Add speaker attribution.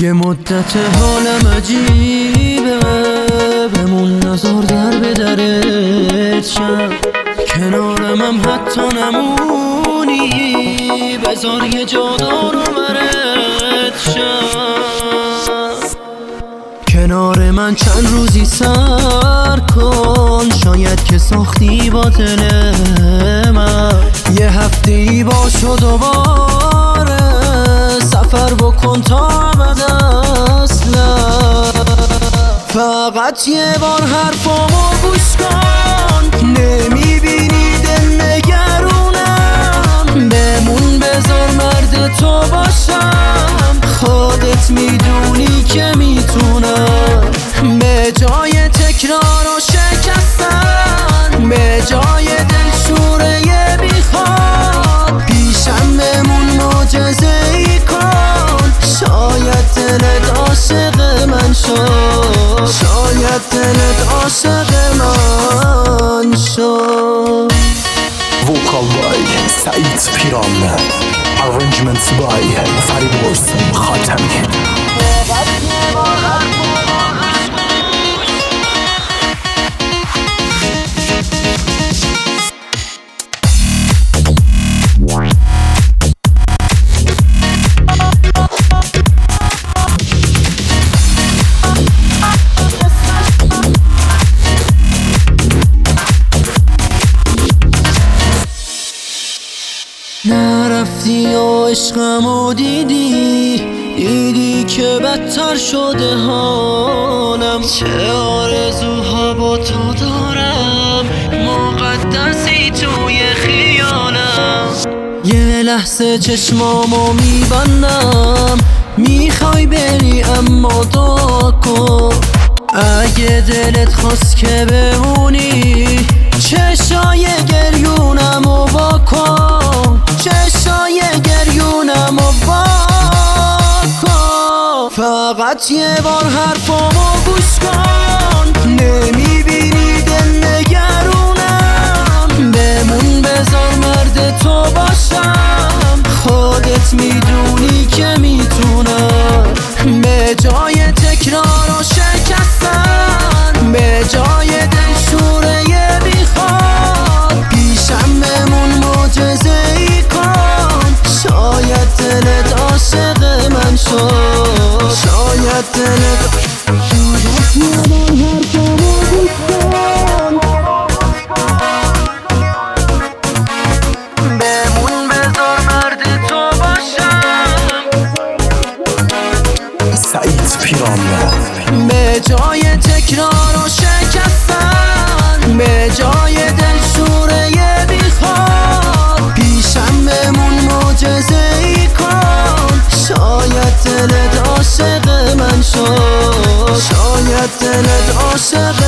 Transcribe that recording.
Speaker 1: یه مدت حالم عجیبه، بمون نظر در به درت شم، کنارمم حتی نمونی، بذار یه جا دار برت شم. کنار من چند روزی سر کن، شاید که ساختی با دل من، یه هفته‌ای باشو دوباره سفر بکن تا ابد اصلا. فقط یه بار حرفامو گوش کن، نمیبینی دل نگرونم، بمون بذار مرد تو باشم، خودت میدونی که میتونم. به جای تکرار و شکستن، به جای دلشوره بیخواد، پیشم بمون معجزه ای کن، شاید دلت عاشق من شد، شاید دلت عاشق من شد.
Speaker 2: Vocal by سعید پیران، Arrangements by فرید خاتمی.
Speaker 1: نرفتی و عشقمو دیدی که بدتر شده حالم، چه آرزوها با تو دارم، مقدسی توی خیالم. یه لحظه چشمامو میبندم، میخوای بری اما دعا کن، اگه دلت خواست که بمونی، چشای گریونمو با کن، چشای گریونمو با کن. فقط یه بار حرفامو گوش کن، نمیبینی دل نگرونم، بمون بذار مرد تو باشم، خودت میدونی که میتونم. به جای تکرار و شکستن، به جای دلشوره بیخواد، پیشم بمون معجزه ای کن، شاید دلت عاشق من شد، شاید دلت بمون بذار مرد تو باشم.
Speaker 2: سعید پیران،
Speaker 1: به جای تکرار و شکستن، به جای دلشوره بیخواد، پیشم بمون معجزه ای کن، شاید دلت عاشق من شد، شاید دلت عاشق